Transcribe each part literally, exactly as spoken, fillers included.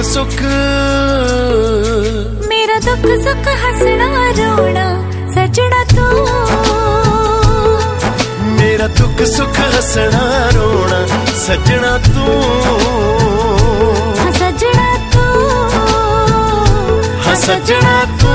सुख मेरा दुख सुख हंसना रोना सजना तू मेरा दुख सुख हंसना रोना सजना तू हाँ सजना तू हाँ सजना तू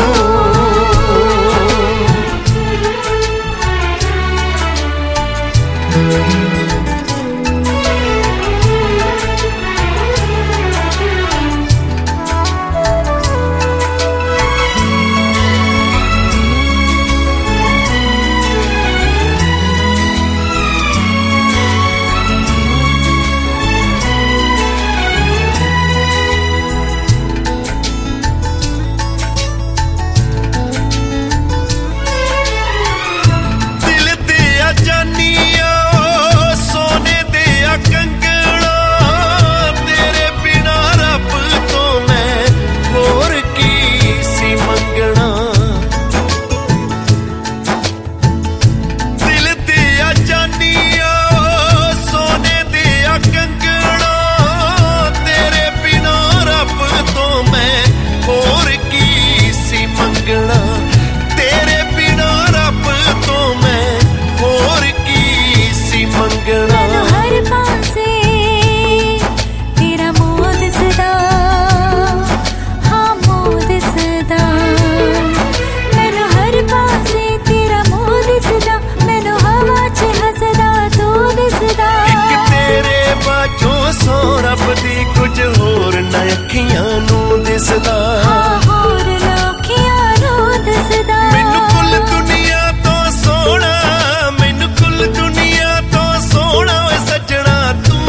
कुछ होर ना अखियां नू दिसदा होर लोखियां नू दिसदा मैनू कुल दुनिया तो सोहना मैनू कुल दुनिया तो सोहना ओए सजना तू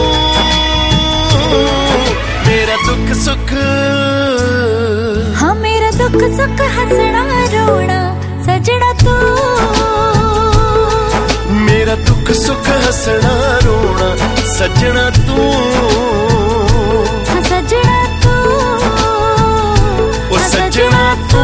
मेरा दुख सुख हाँ मेरा दुख सुख हंसना रोना सजना तू मेरा दुख सुख हंसना रोना सजना तू सजना तू ओ सजना तू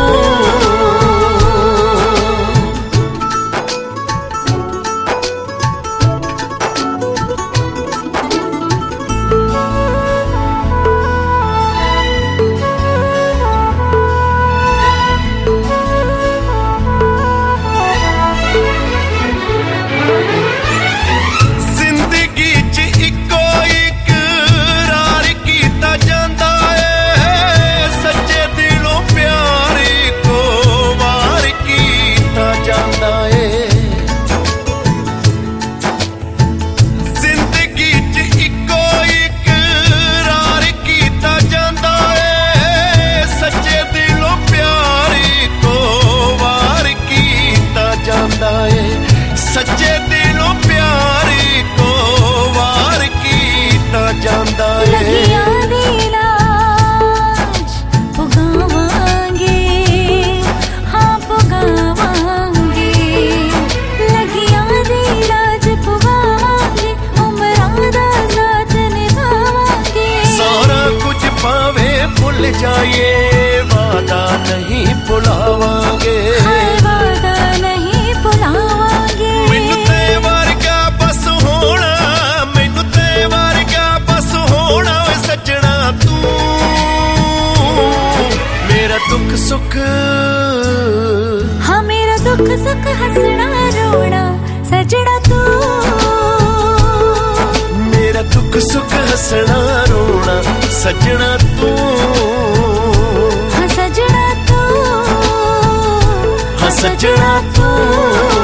सच्चे दिलों प्यारी को वार कीता जांदा है लगियां दी लाज पुगावांगे हाँ पुगावांगे लगियां दी लाज पुगावांगे उम्रां दा साथ निभावांगे सारा कुछ पावे भुल जाइए वादा नहीं भुलावांगे वादा नहीं भुलावांगे मैनू ते वर्गा बस होना मैनू ते वर्गा बस होना ओए सजना तू मेरा दुख सुख हाँ मेरा दुख सुख हंसना रोना सजना तू मेरा दुख सुख हंसना रोना सजना तू हाँ सजना तू हाँ सजना तू